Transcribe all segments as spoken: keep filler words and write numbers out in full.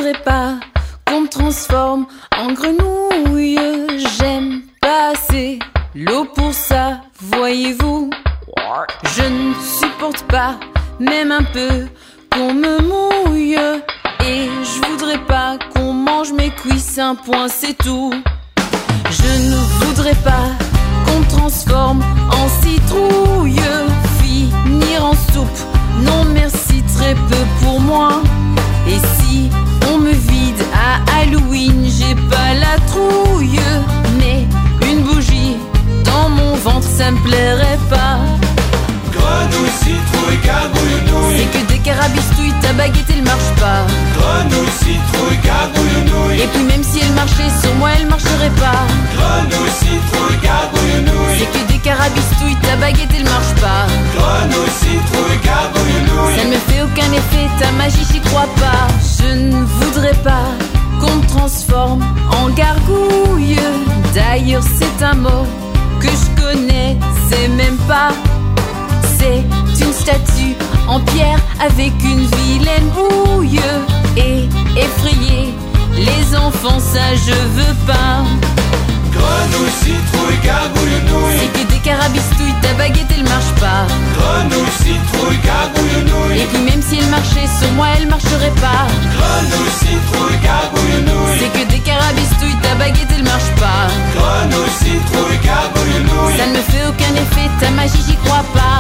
voudrais pas qu'on me transforme en grenouille. J'aime pas assez l'eau pour ça, voyez-vous. Je ne supporte pas, même un peu, qu'on me mouille. Et je voudrais pas qu'on mange mes cuisses, un point c'est tout. Je ne voudrais pas qu'on me transforme en citrouille, finir en soupe, non merci, très peu pour moi. Et si on me vide à Halloween, j'ai pas la trouille, mais une bougie dans mon ventre, ça me plairait pas. Grenouille, citrouille, gargouille-nouille, c'est que des carabistouilles, ta baguette elle marche pas. Grenouille, citrouille, gargouille-nouille, et puis même si elle marchait sur moi, elle marcherait pas. Grenouille, citrouille, gargouille-nouille, c'est que des carabistouilles, ta baguette elle marche pas. Grenouille, citrouille, gargouille-nouille, ça ne me fait aucun effet, ta magie j'y crois pas. Je ne voudrais pas qu'on me transforme en gargouille. D'ailleurs c'est un mot que je connais, c'est même pas. C'est une statue en pierre avec une vilaine bouille. Et effrayer les enfants, ça je veux pas. Grenouille, citrouille, gargouille-nouille, c'est que des carabistouilles, ta baguette elle marche pas. Grenouille, citrouille, gargouille-nouille, et puis même si elle marchait sur moi, elle marcherait pas. Grenouille, citrouille, gargouille-nouille, c'est que des carabistouilles, ta baguette elle marche pas. Grenouille, citrouille, gargouille-nouille, ça ne me fait aucun effet, ta magie j'y crois pas.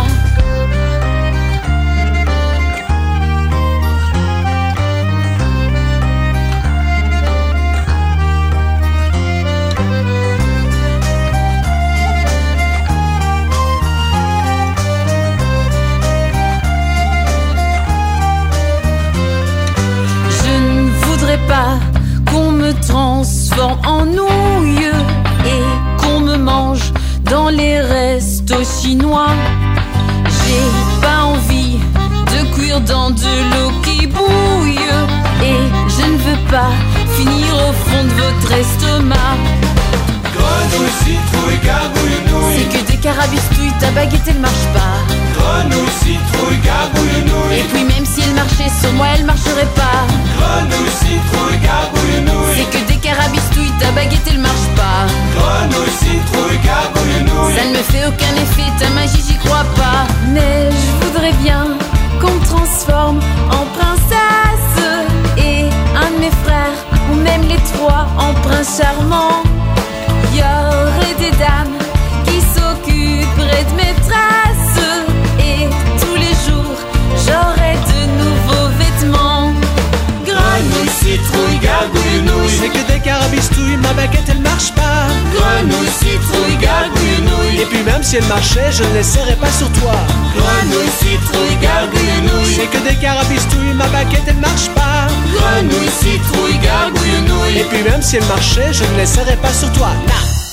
Pas qu'on me transforme en nouille et qu'on me mange dans les restos chinois. J'ai pas envie de cuire dans de l'eau qui bouille et je ne veux pas finir au fond de votre estomac. Grenouille, citrouille, gargouille-nouille, c'est que des carabistouilles, ta baguette elle marche pas. Grenouille, citrouille, gargouille-nouille, et puis même si elle marchait sur moi, elle marcherait pas. Grenouille, citrouille, gargouille-nouille, c'est que des carabistouilles, ta baguette elle marche pas. Grenouille, citrouille, gargouille-nouille, ça ne me fait aucun effet, ta magie j'y crois pas. Mais je voudrais bien qu'on me transforme en princesse et un de mes frères, ou même les trois, en prince charmant. Y aurait des dames qui s'occuperaient de mes traces et tous les jours j'aurais de nouveaux vêtements. Grenouille, citrouille, gargouille-nouille, c'est que des carabistouilles, ma baguette elle marche pas. Grenouille, citrouille, gargouille-nouille, et puis même si elle marchait, je ne laisserai pas sur toi. Grenouille, citrouille, gargouille-nouille, c'est que des carabistouilles, ma baguette elle marche pas. Grenouille, citrouille, gargouille-nouille, et puis même si elle marchait, je ne laisserai pas sur toi. Nah.